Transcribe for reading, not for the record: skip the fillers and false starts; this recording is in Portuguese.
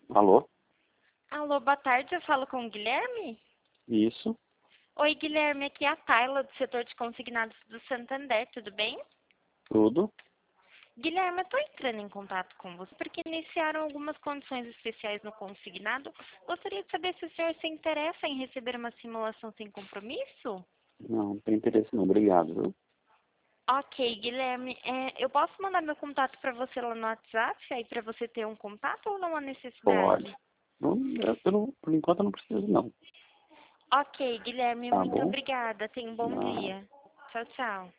Alô? Alô, boa tarde, eu falo com o Guilherme? Isso, Oi, Guilherme, aqui é a Tayla, do setor de consignados do Santander, tudo bem? tudo. Guilherme, eu estou entrando em contato com você porque iniciaram algumas condições especiais no consignado. Gostaria de saber se o senhor se interessa em receber uma simulação sem compromisso? Não tem interesse não, obrigado, viu? Ok, Guilherme, eu posso mandar meu contato para você lá no WhatsApp, aí para você ter um contato ou não há Pode. necessidade? Não, por enquanto eu não preciso não. Ok, Guilherme, Tá muito bom? obrigada. Tenha um bom Não. dia. Tchau, tchau.